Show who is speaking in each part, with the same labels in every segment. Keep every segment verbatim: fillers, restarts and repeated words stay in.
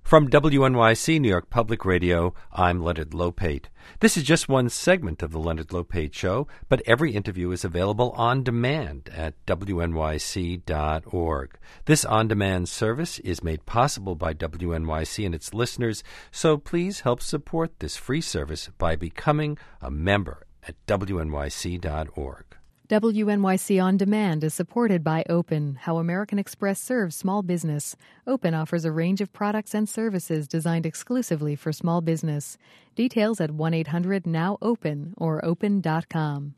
Speaker 1: From W N Y C, New York Public Radio, I'm Leonard Lopate. This is just one segment of the Leonard Lopate Show, but every interview is available on demand at W N Y C dot org. This on-demand service is made possible by W N Y C and its listeners, so please help support this free service by becoming a member at W N Y C dot org.
Speaker 2: W N Y C On Demand is supported by Open, how American Express serves small business. Open offers a range of products and services designed exclusively for small business. Details at one eight hundred now open or open dot com.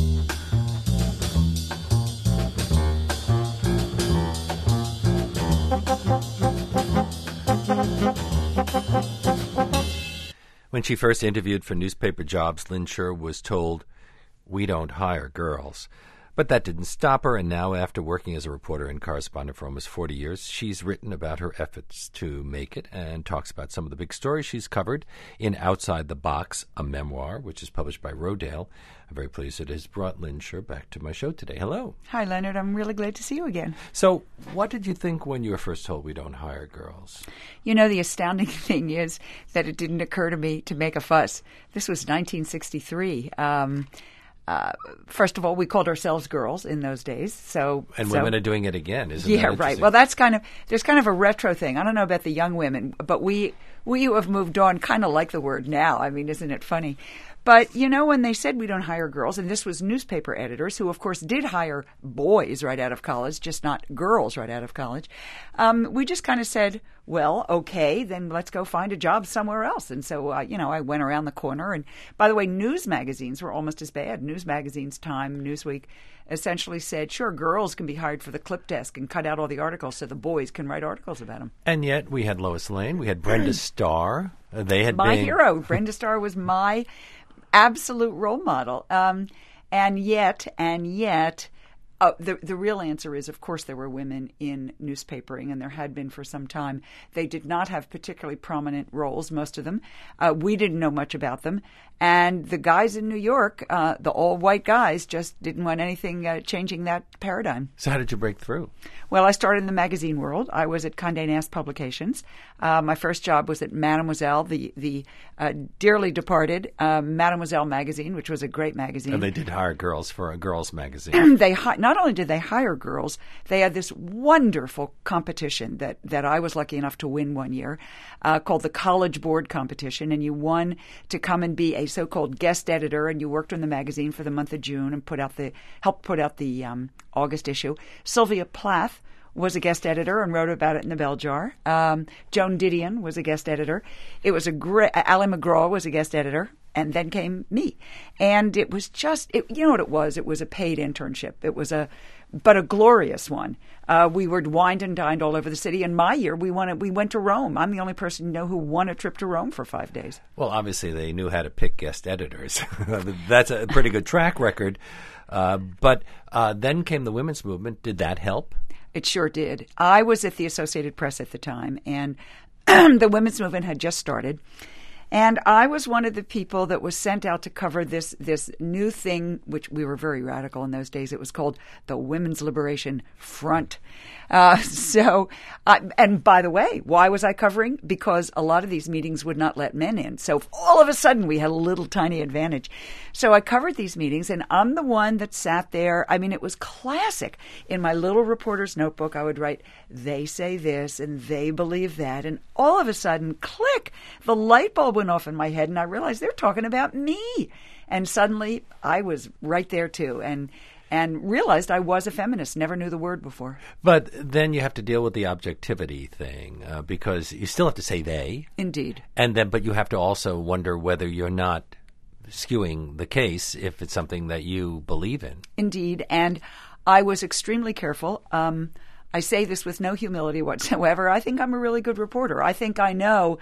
Speaker 1: When she first interviewed for newspaper jobs, Lynn Shure was told, "We don't hire girls." But that didn't stop her, and now after working as a reporter and correspondent for almost forty years, she's written about her efforts to make it and talks about some of the big stories she's covered in Outside the Box, a memoir, which is published by Rodale. I'm very pleased it has brought Lynn Shure back to my show today. Hello.
Speaker 3: Hi, Leonard. I'm really glad to see you again.
Speaker 1: So what did you think when you were first told we don't hire girls?
Speaker 3: You know, the astounding thing is that it didn't occur to me to make a fuss. This was nineteen sixty-three. Um Uh, first of all, we called ourselves girls in those days. So
Speaker 1: And
Speaker 3: so,
Speaker 1: women are doing it again, isn't
Speaker 3: yeah,
Speaker 1: that
Speaker 3: right.
Speaker 1: interesting?
Speaker 3: Well, that's kind of, there's kind of a retro thing. I don't know about the young women, but we, we who have moved on kind of like the word now. I mean, isn't it funny? But, you know, when they said we don't hire girls, and this was newspaper editors who, of course, did hire boys right out of college, just not girls right out of college, um, we just kind of said, well, okay, then let's go find a job somewhere else. And so, uh, you know, I went around the corner. And by the way, news magazines were almost as bad. News magazines, Time, Newsweek, essentially said, sure, girls can be hired for the clip desk and cut out all the articles so the boys can write articles about them.
Speaker 1: And yet we had Lois Lane, we had Brenda Starr. Uh, they had
Speaker 3: my
Speaker 1: been...
Speaker 3: hero. Brenda Starr was my absolute role model. Um, and yet, and yet, uh, the the real answer is, of course, there were women in newspapering, and there had been for some time. They did not have particularly prominent roles, most of them. Uh, we didn't know much about them. And the guys in New York, uh, the all-white guys, just didn't want anything uh, changing that paradigm.
Speaker 1: So how did you break through?
Speaker 3: Well, I started in the magazine world. I was at Condé Nast Publications. Uh, my first job was at Mademoiselle, the the uh, dearly departed uh, Mademoiselle magazine, which was a great magazine.
Speaker 1: And they did hire girls for a girls' magazine.
Speaker 3: they hi- Not only did they hire girls, they had this wonderful competition that, that I was lucky enough to win one year uh, called the College Board Competition. And you won to come and be a so-called guest editor, and you worked on the magazine for the month of June and put out the helped put out the um, August issue. Sylvia Plath was a guest editor and wrote about it in the Bell Jar. Um, Joan Didion was a guest editor. It was a great. Ally McGraw was a guest editor, and then came me. And it was just, it, you know what it was? It was a paid internship. It was a, but a glorious one. Uh, we were wined and dined all over the city. In my year, we won. We went to Rome. I'm the only person you know who won a trip to Rome for five days.
Speaker 1: Well, obviously they knew how to pick guest editors. That's a pretty good track record. Uh, but uh, then came the women's movement. Did that help?
Speaker 3: It sure did. I was at the Associated Press at the time, and the women's movement had just started. And I was one of the people that was sent out to cover this this new thing, which we were very radical in those days. It was called the Women's Liberation Front. Uh, so, uh, and by the way, why was I covering? Because a lot of these meetings would not let men in. So all of a sudden, we had a little tiny advantage. So I covered these meetings, and I'm the one that sat there. I mean, it was classic. In my little reporter's notebook, I would write, they say this, and they believe that. And all of a sudden, click, the light bulb went off in my head, and I realized they're talking about me. And suddenly, I was right there, too. And And realized I was a feminist. Never knew the word before.
Speaker 1: But then you have to deal with the objectivity thing uh, because you still have to say they.
Speaker 3: Indeed.
Speaker 1: And then, but you have to also wonder whether you're not skewing the case if it's something that you believe in.
Speaker 3: Indeed. And I was extremely careful. Um, I say this with no humility whatsoever. I think I'm a really good reporter. I think I know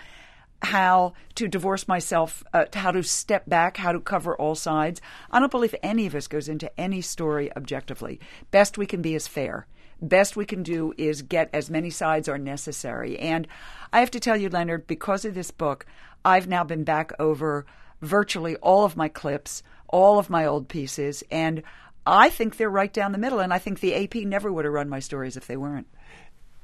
Speaker 3: how to divorce myself, uh, how to step back, how to cover all sides. I don't believe any of us goes into any story objectively. Best we can be is fair. Best we can do is get as many sides are necessary. And I have to tell you, Leonard, because of this book, I've now been back over virtually all of my clips, all of my old pieces, and I think they're right down the middle. And I think the A P never would have run my stories if they weren't.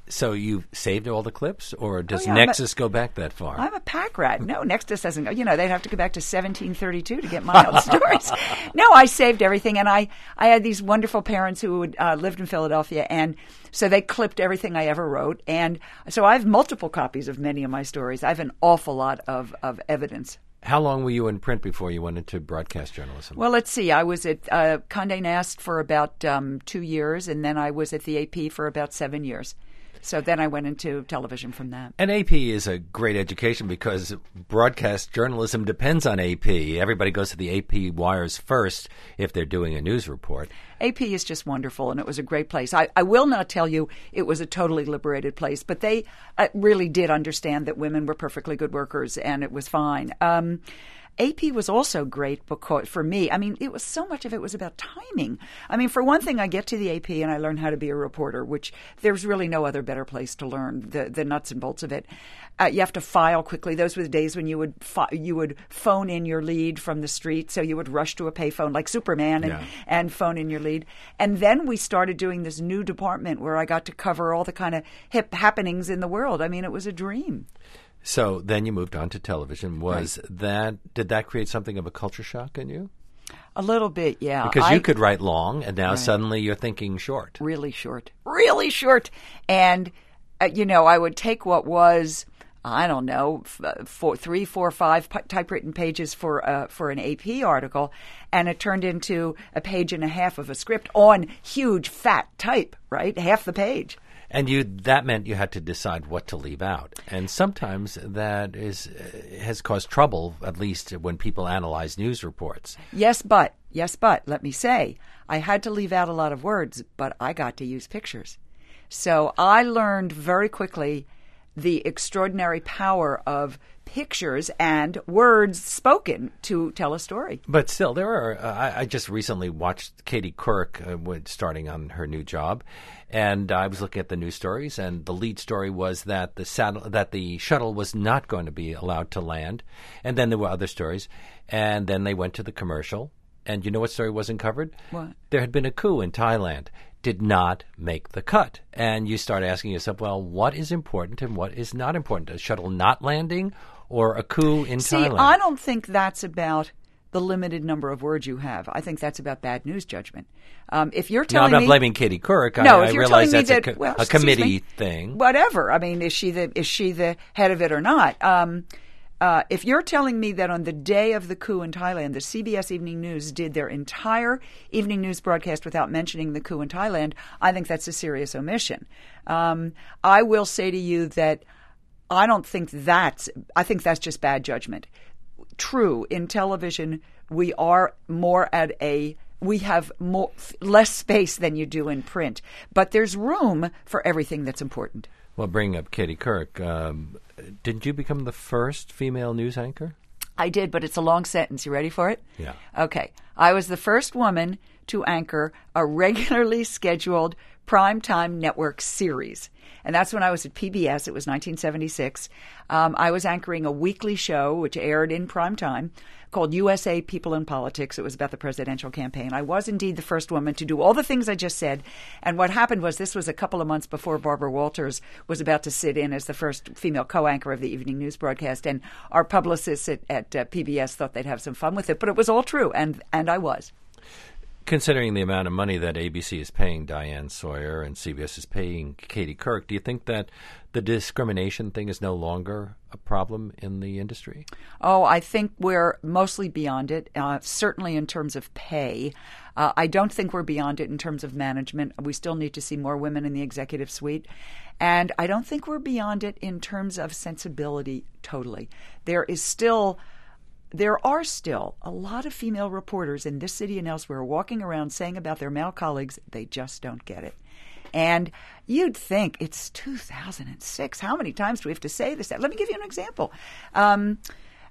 Speaker 1: So you saved all the clips, or does
Speaker 3: oh, yeah,
Speaker 1: Nexus a, go back that far?
Speaker 3: I'm a pack rat. No, Nexus doesn't go. You know, they'd have to go back to seventeen thirty-two to get my old stories. No, I saved everything, and I, I had these wonderful parents who would, uh, lived in Philadelphia, and so they clipped everything I ever wrote. And so I have multiple copies of many of my stories. I have an awful lot of, of evidence.
Speaker 1: How long were you in print before you went into broadcast journalism?
Speaker 3: Well, let's see. I was at uh, Condé Nast for about um, two years, and then I was at the A P for about seven years. So then I went into television from that.
Speaker 1: And A P is a great education because broadcast journalism depends on A P. Everybody goes to the A P wires first if they're doing a news report.
Speaker 3: A P is just wonderful, and it was a great place. I, I will not tell you it was a totally liberated place, but they uh, really did understand that women were perfectly good workers, and it was fine. Um, A P was also great because for me, I mean, it was so much of it was about timing. I mean, for one thing, I get to the A P and I learn how to be a reporter, which there's really no other better place to learn the, the nuts and bolts of it. Uh, you have to file quickly. Those were the days when you would fi- you would phone in your lead from the street. So you would rush to a payphone like Superman and,
Speaker 1: yeah.
Speaker 3: and phone in your lead. And then we started doing this new department where I got to cover all the kind of hip happenings in the world. I mean, it was a dream.
Speaker 1: So then you moved on to television. Was
Speaker 3: right.
Speaker 1: that did that create something of a culture shock in you?
Speaker 3: A little bit, yeah.
Speaker 1: Because
Speaker 3: I,
Speaker 1: you could write long, and now
Speaker 3: right.
Speaker 1: suddenly you're thinking short.
Speaker 3: Really short. Really short. And, uh, you know, I would take what was, I don't know, f- four, three, four, five p- typewritten pages for uh, for an A P article, and it turned into a page and a half of a script on huge, fat type, right? Half the page.
Speaker 1: And you that meant you had to decide what to leave out. And sometimes that is uh, has caused trouble, at least when people analyze news reports.
Speaker 3: Yes, but, yes, but, let me say, I had to leave out a lot of words, but I got to use pictures. So I learned very quickly the extraordinary power of pictures and words spoken to tell a story.
Speaker 1: But still, there are. Uh, I, I just recently watched Katie Couric uh, when starting on her new job, and I was looking at the news stories, and the lead story was that the saddle, that the shuttle was not going to be allowed to land, and then there were other stories, and then they went to the commercial, and you know what story wasn't covered?
Speaker 3: What?
Speaker 1: There had been a coup in Thailand. Did not make the cut. And you start asking yourself, well, what is important and what is not important? A shuttle not landing or a coup in
Speaker 3: See,
Speaker 1: Thailand?
Speaker 3: I don't think that's about the limited number of words you have. I think that's about bad news judgment. Um, if you're telling
Speaker 1: no, I'm not
Speaker 3: me,
Speaker 1: blaming Katie Couric.
Speaker 3: No,
Speaker 1: I,
Speaker 3: if
Speaker 1: I
Speaker 3: you're
Speaker 1: realize
Speaker 3: telling me
Speaker 1: that's
Speaker 3: that,
Speaker 1: a, co-
Speaker 3: well,
Speaker 1: a committee
Speaker 3: me,
Speaker 1: thing.
Speaker 3: Whatever. I mean, is she the is she the head of it or not? Um, Uh, if you're telling me that on the day of the coup in Thailand, the C B S Evening News did their entire evening news broadcast without mentioning the coup in Thailand, I think that's a serious omission. Um, I will say to you that I don't think that's, I think that's just bad judgment. True, in television, we are more at a, we have more less space than you do in print, but there's room for everything that's important.
Speaker 1: Well, bringing up Katie Couric, um, didn't you become the first female news anchor?
Speaker 3: I did, but it's a long sentence. You ready for it?
Speaker 1: Yeah.
Speaker 3: Okay. I was the first woman to anchor a regularly scheduled primetime network series. And that's when I was at P B S. It was nineteen seventy-six. Um, I was anchoring a weekly show, which aired in primetime, called U S A People in Politics. It was about the presidential campaign. I was indeed the first woman to do all the things I just said. And what happened was this was a couple of months before Barbara Walters was about to sit in as the first female co-anchor of the evening news broadcast. And our publicists at, at uh, P B S thought they'd have some fun with it. But it was all true, and, and I was.
Speaker 1: Considering the amount of money that A B C is paying Diane Sawyer and C B S is paying Katie Couric, do you think that the discrimination thing is no longer a problem in the industry?
Speaker 3: Oh, I think we're mostly beyond it, uh, certainly in terms of pay. Uh, I don't think we're beyond it in terms of management. We still need to see more women in the executive suite. And I don't think we're beyond it in terms of sensibility totally. There is still... There are still a lot of female reporters in this city and elsewhere walking around saying about their male colleagues, they just don't get it. And you'd think it's two thousand six. How many times do we have to say this? Let me give you an example. Um,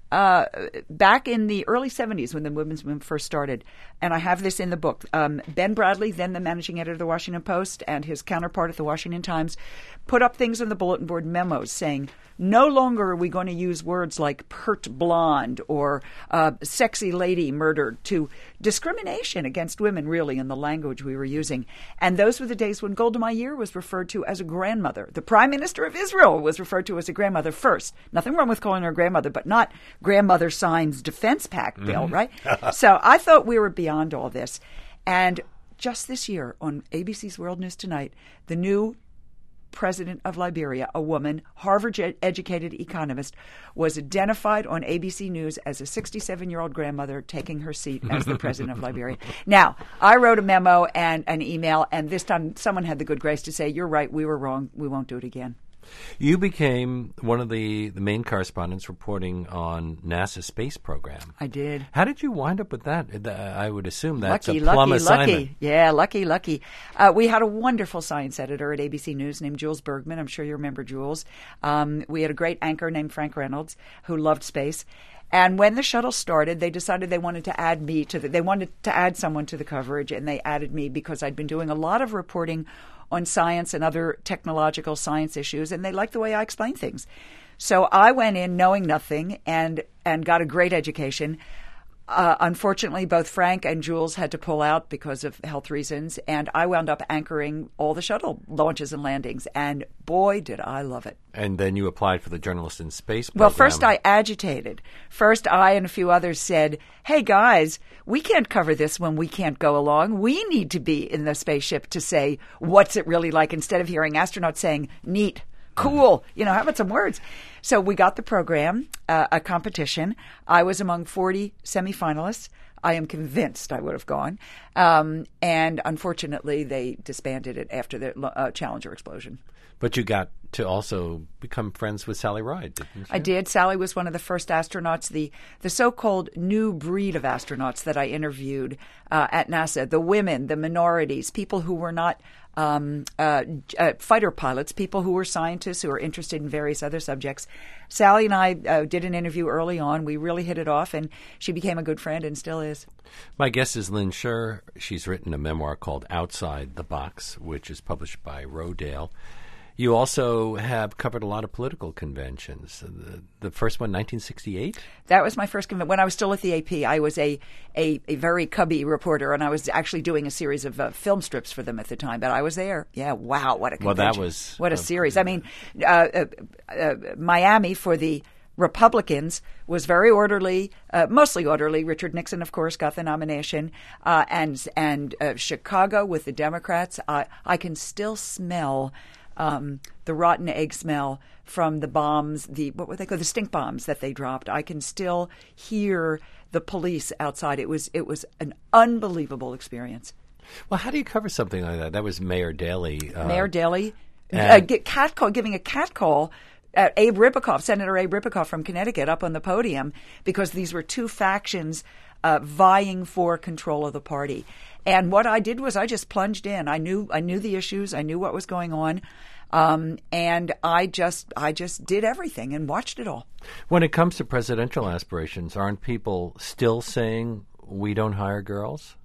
Speaker 3: Uh, back in the early seventies when the women's movement first started, and I have this in the book, um, Ben Bradley, then the managing editor of the Washington Post, and his counterpart at the Washington Times, put up things on the bulletin board memos saying, no longer are we going to use words like pert blonde or uh, sexy lady murdered to discrimination against women, really, in the language we were using. And those were the days when Golda Meir was referred to as a grandmother. The Prime Minister of Israel was referred to as a grandmother first. Nothing wrong with calling her grandmother, but not Grandmother Signs Defense Pact bill,
Speaker 1: Mm-hmm.
Speaker 3: right? So I thought we were beyond all this. And just this year on A B C's World News Tonight, the new president of Liberia, a woman, Harvard-educated economist, was identified on A B C News as a sixty-seven-year-old grandmother taking her seat as the president of Liberia. Now, I wrote a memo and an email, and this time someone had the good grace to say, you're right, we were wrong, we won't do it again.
Speaker 1: You became one of the, the main correspondents reporting on NASA's space program.
Speaker 3: I did.
Speaker 1: How did you wind up with that? I would assume that's
Speaker 3: lucky,
Speaker 1: a plum
Speaker 3: lucky,
Speaker 1: assignment.
Speaker 3: Lucky, yeah, lucky, lucky. Uh, we had a wonderful science editor at A B C News named Jules Bergman. I'm sure you remember Jules. Um, we had a great anchor named Frank Reynolds who loved space. And when the shuttle started, they decided they wanted to add me to the, they wanted to add someone to the coverage, and they added me because I'd been doing a lot of reporting on science and other technological science issues, and they liked the way I explained things. So I went in knowing nothing and and got a great education. Uh, unfortunately, both Frank and Jules had to pull out because of health reasons, and I wound up anchoring all the shuttle launches and landings, and boy, did I love it.
Speaker 1: And then you applied for the Journalist in Space program.
Speaker 3: Well, first I agitated. First, I and a few others said, hey, guys, we can't cover this when we can't go along. We need to be in the spaceship to say, what's it really like, instead of hearing astronauts saying, neat, cool, you know, how about some words? So we got the program, uh, a competition. I was among forty semifinalists. I am convinced I would have gone. Um, and unfortunately, they disbanded it after the uh, Challenger explosion.
Speaker 1: But you got to also become friends with Sally Ride, didn't you?
Speaker 3: I did. Sally was one of the first astronauts, the, the so-called new breed of astronauts that I interviewed uh, at NASA, the women, the minorities, people who were not um, uh, uh, fighter pilots, people who were scientists who were interested in various other subjects. Sally and I uh, did an interview early on. We really hit it off, and she became a good friend and still is.
Speaker 1: My guest is Lynn Sherr. She's written a memoir called Outside the Box, which is published by Rodale. You also have covered a lot of political conventions. The, the first one, nineteen sixty-eight?
Speaker 3: That was my first convention. When I was still at the A P, I was a, a, a very cubby reporter, and I was actually doing a series of uh, film strips for them at the time. But I was there. Yeah, wow, what a convention.
Speaker 1: Well, that was...
Speaker 3: What a
Speaker 1: uh,
Speaker 3: series. I mean, uh, uh, uh, Miami for the Republicans was very orderly, uh, mostly orderly. Richard Nixon, of course, got the nomination. Uh, and and uh, Chicago with the Democrats, uh, I can still smell... Um, the rotten egg smell from the bombs, the what were they called, the stink bombs that they dropped. I can still hear the police outside. It was it was an unbelievable experience.
Speaker 1: Well, how do you cover something like that? That was Mayor Daley. Uh,
Speaker 3: Mayor Daley,
Speaker 1: and-
Speaker 3: uh, get cat call, giving a cat call at Abe Ribicoff, Senator Abe Ribicoff from Connecticut, up on the podium because these were two factions uh, vying for control of the party. And what I did was I just plunged in. I knew I knew the issues. I knew what was going on, um, and I just I just did everything and watched it all.
Speaker 1: When it comes to presidential aspirations, aren't people still saying we don't hire girls?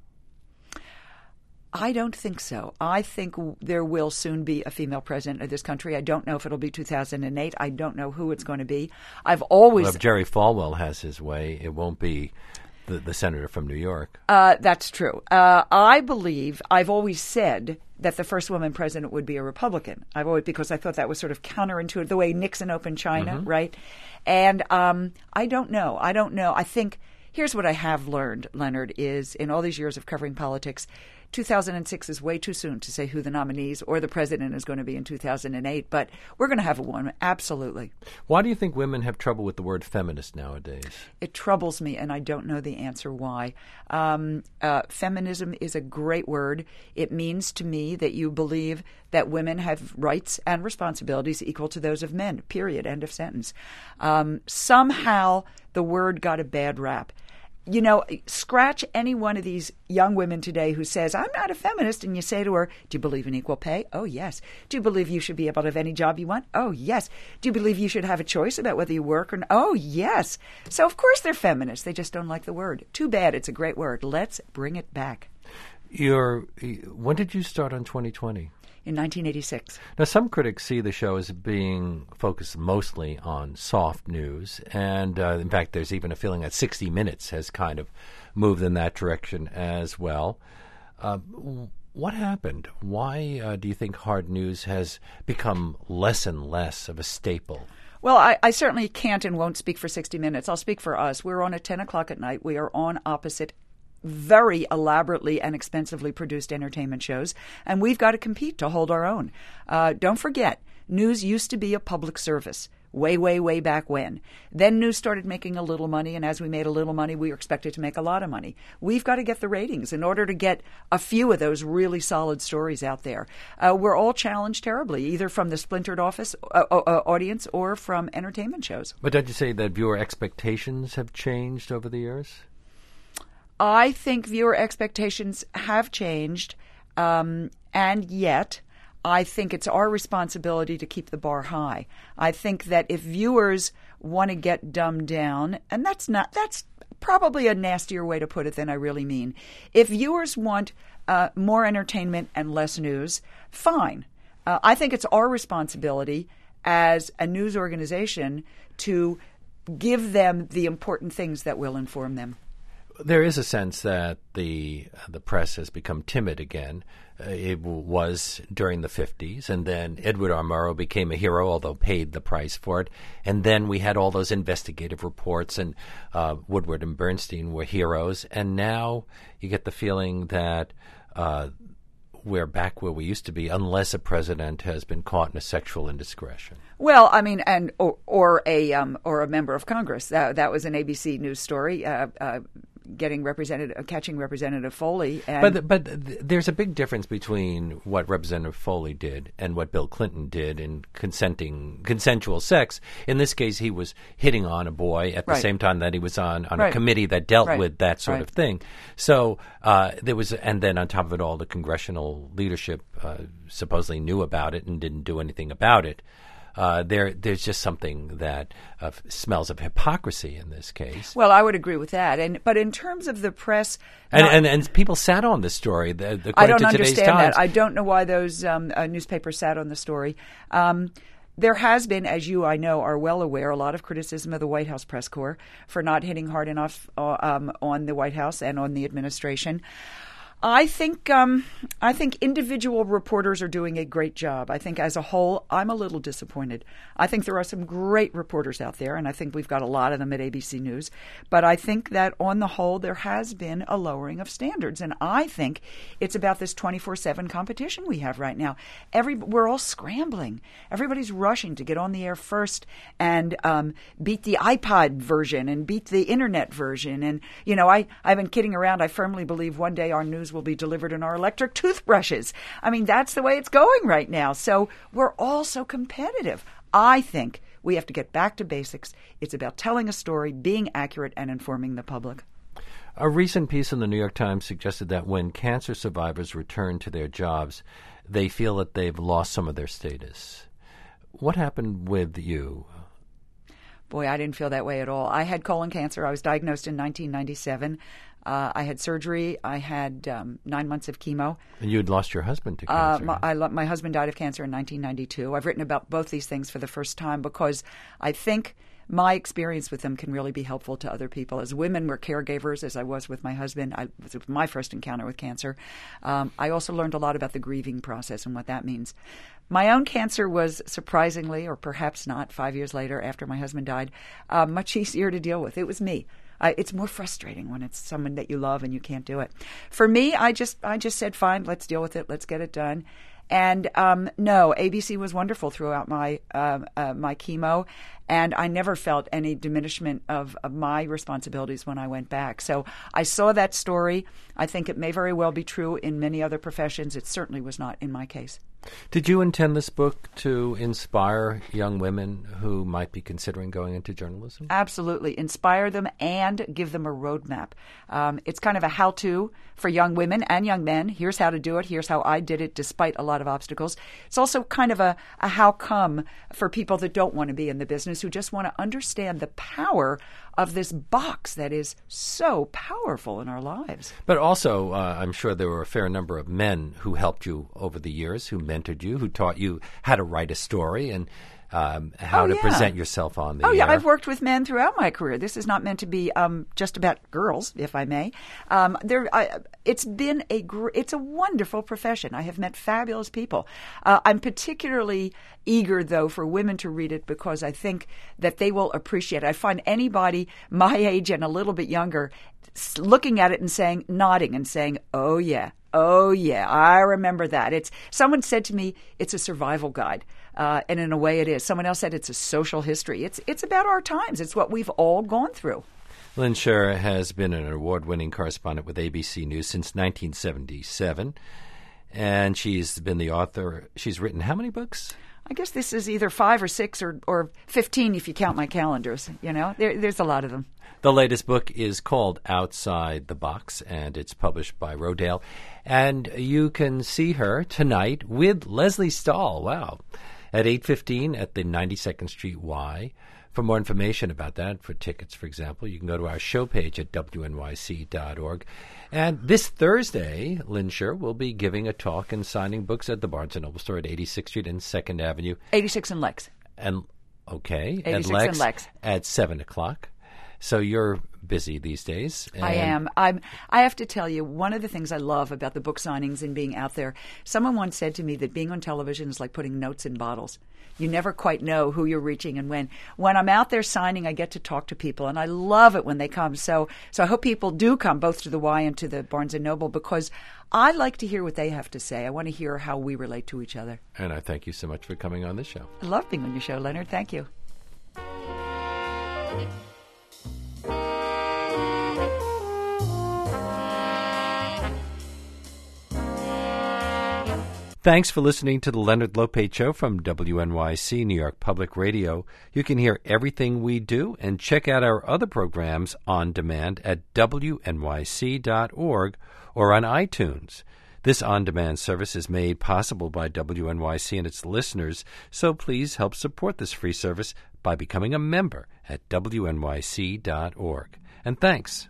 Speaker 3: I don't think so. I think w- there will soon be a female president of this country. I don't know if it'll be two thousand eight. I don't know who it's going to be. I've always
Speaker 1: Well, if Jerry Falwell has his way, it won't be the, the senator from New York.
Speaker 3: Uh, that's true. Uh, I believe, I've always said that the first woman president would be a Republican. I've always, because I thought that was sort of counterintuitive, the way Nixon opened China, mm-hmm. right? And um, I don't know. I don't know. I think, here's what I have learned, Leonard, is in all these years of covering politics, two thousand six is way too soon to say who the nominees or the president is going to be in two thousand eight, but we're going to have a woman, absolutely.
Speaker 1: Why do you think women have trouble with the word feminist nowadays?
Speaker 3: It troubles me, and I don't know the answer why. Um, uh, feminism is a great word. It means to me that you believe that women have rights and responsibilities equal to those of men, period, end of sentence. Um, somehow the word got a bad rap. you know, scratch any one of these young women today who says, I'm not a feminist, and you say to her, do you believe in equal pay? Oh, yes. Do you believe you should be able to have any job you want? Oh, yes. Do you believe you should have a choice about whether you work or not? Oh, yes. So, of course, they're feminists. They just don't like the word. Too bad. It's a great word. Let's bring it back.
Speaker 1: You're, when did you start on twenty twenty?
Speaker 3: In nineteen eighty-six.
Speaker 1: Now, some critics see the show as being focused mostly on soft news. And, uh, in fact, there's even a feeling that sixty minutes has kind of moved in that direction as well. Uh, what happened? Why uh, do you think hard news has become less and less of a staple?
Speaker 3: Well, I, I certainly can't and won't speak for sixty minutes. I'll speak for us. We're on at ten o'clock at night. We are on opposite very elaborately and expensively produced entertainment shows, and we've got to compete to hold our own. Uh, don't forget, news used to be a public service way, way, way back when. Then news started making a little money, and as we made a little money, we were expected to make a lot of money. We've got to get the ratings in order to get a few of those really solid stories out there. Uh, we're all challenged terribly, either from the splintered office uh, uh, audience or from entertainment shows.
Speaker 1: But don't you say that viewer expectations have changed over the years?
Speaker 3: I think viewer expectations have changed, um, and yet I think it's our responsibility to keep the bar high. I think that if viewers want to get dumbed down, and that's not that's probably a nastier way to put it than I really mean. If viewers want uh, more entertainment and less news, fine. Uh, I think it's our responsibility as a news organization to give them the important things that will inform them.
Speaker 1: There is a sense that the uh, the press has become timid again. Uh, it w- was during the fifties, and then Edward R. Murrow became a hero, although paid the price for it. And then we had all those investigative reports, and uh, Woodward and Bernstein were heroes. And now you get the feeling that uh, we're back where we used to be, unless a president has been caught in a sexual indiscretion.
Speaker 3: Well, I mean, and or, or a um, or a member of Congress. That that was an A B C News story. Uh, uh, Getting representative, uh, catching Representative Foley, and
Speaker 1: but but th- there's a big difference between what Representative Foley did and what Bill Clinton did in consenting consensual sex. In this case, he was hitting on a boy at the
Speaker 3: right.
Speaker 1: same time that he was on, on
Speaker 3: right.
Speaker 1: a committee that dealt
Speaker 3: right.
Speaker 1: with that sort
Speaker 3: right.
Speaker 1: of thing. So uh, there was, and then on top of it all, the congressional leadership uh, supposedly knew about it and didn't do anything about it. Uh, there, there's just something that uh, smells of hypocrisy in this case.
Speaker 3: Well, I would agree with that. And but in terms of the press,
Speaker 1: and
Speaker 3: not,
Speaker 1: and, and people sat on the story. The, the,
Speaker 3: I don't
Speaker 1: to
Speaker 3: understand
Speaker 1: Times.
Speaker 3: that. I don't know why those um, uh, newspapers sat on the story. Um, There has been, as you, I know, are well aware, a lot of criticism of the White House press corps for not hitting hard enough uh, um, on the White House and on the administration. I think um, I think individual reporters are doing a great job. I think as a whole, I'm a little disappointed. I think there are some great reporters out there, and I think we've got a lot of them at A B C News. But I think that on the whole, there has been a lowering of standards. And I think it's about this twenty-four seven competition we have right now. Every We're all scrambling. Everybody's rushing to get on the air first and um, beat the iPod version and beat the Internet version. And, you know, I, I've been kidding around. I firmly believe one day our news will be delivered in our electric toothbrushes. I mean, that's the way it's going right now. So we're all so competitive. I think we have to get back to basics. It's about telling a story, being accurate, and informing the public.
Speaker 1: A recent piece in the New York Times suggested that when cancer survivors return to their jobs, they feel that they've lost some of their status. What happened with you?
Speaker 3: Boy, I didn't feel that way at all. I had colon cancer. I was diagnosed in nineteen ninety-seven. Uh, I had surgery. I had um, nine months of chemo.
Speaker 1: And you had lost your husband to
Speaker 3: Uh,
Speaker 1: cancer.
Speaker 3: my, I, my husband died of cancer in nineteen ninety-two. I've written about both these things for the first time because I think my experience with them can really be helpful to other people. As women, we're caregivers, as I was with my husband. I was with my first encounter with cancer. Um, I also learned a lot about the grieving process and what that means. My own cancer was surprisingly, or perhaps not, five years later after my husband died, uh, much easier to deal with. It was me. Uh, it's more frustrating when it's someone that you love and you can't do it. For me, I just I just said, fine, let's deal with it. Let's get it done. And um, no, A B C was wonderful throughout my uh, uh, my chemo, and I never felt any diminishment of, of my responsibilities when I went back. So I saw that story. I think it may very well be true in many other professions. It certainly was not in my case.
Speaker 1: Did you intend this book to inspire young women who might be considering going into journalism?
Speaker 3: Absolutely. Inspire them and give them a roadmap. Um, it's kind of a how-to for young women and young men. Here's how to do it. Here's how I did it despite a lot of obstacles. It's also kind of a, a how-come for people that don't want to be in the business, who just want to understand the power of this box that is so powerful in our lives.
Speaker 1: But also, uh, I'm sure there were a fair number of men who helped you over the years, who mentored you, who taught you how to write a story and um, how
Speaker 3: oh,
Speaker 1: to
Speaker 3: yeah.
Speaker 1: present yourself on the
Speaker 3: Oh, yeah,
Speaker 1: air.
Speaker 3: I've worked with men throughout my career. This is not meant to be um, just about girls, if I may. Um, there, I, it's been a gr- it's a wonderful profession. I have met fabulous people. Uh, I'm particularly eager, though, for women to read it because I think that they will appreciate it. I find anybody my age and a little bit younger looking at it and saying, nodding and saying, oh, yeah. Oh, yeah, I remember that. It's someone said to me, it's a survival guide, uh, and in a way it is. Someone else said it's a social history. It's it's about our times. It's what we've all gone through.
Speaker 1: Lynn Sherr has been an award-winning correspondent with A B C News since nineteen seventy-seven, and she's been the author. She's written how many books?
Speaker 3: I guess this is either five or six or, or fifteen if you count my calendars. You know, there, there's a lot of them.
Speaker 1: The latest book is called Outside the Box, and it's published by Rodale. And you can see her tonight with Lesley Stahl, wow, at eight fifteen at the ninety-second Street Y. For more information about that, for tickets, for example, you can go to our show page at W N Y C dot org. And this Thursday, Lynn Sherr will be giving a talk and signing books at the Barnes and Noble store at eighty-sixth Street and second Avenue.
Speaker 3: eighty-six and Lex.
Speaker 1: And, okay,
Speaker 3: eighty-six
Speaker 1: at Lex,
Speaker 3: and Lex.
Speaker 1: At seven o'clock. So you're busy these days.
Speaker 3: I am. I'm. I have to tell you, one of the things I love about the book signings and being out there, someone once said to me that being on television is like putting notes in bottles. You never quite know who you're reaching and when. When I'm out there signing, I get to talk to people, and I love it when they come. So, so I hope people do come both to the Y and to the Barnes and Noble, because I like to hear what they have to say. I want to hear how we relate to each other.
Speaker 1: And I thank you so much for coming on this show.
Speaker 3: I love being on your show, Leonard. Thank you.
Speaker 1: Thanks for listening to the Leonard Lopate Show from W N Y C, New York Public Radio. You can hear everything we do and check out our other programs on demand at W N Y C dot org or on iTunes. This on-demand service is made possible by W N Y C and its listeners, so please help support this free service by becoming a member at W N Y C dot org. And thanks.